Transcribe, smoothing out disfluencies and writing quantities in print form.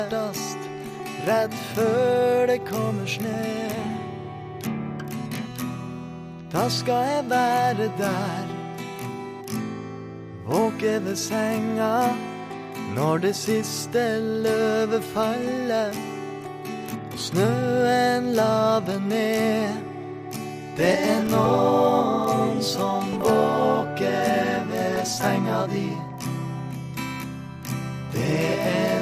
Redd før det kommer snø. Da skal jeg være der, våke ved senga, når det siste løvet faller, og snøen laver ned. Det noen som våker ved senga di. Det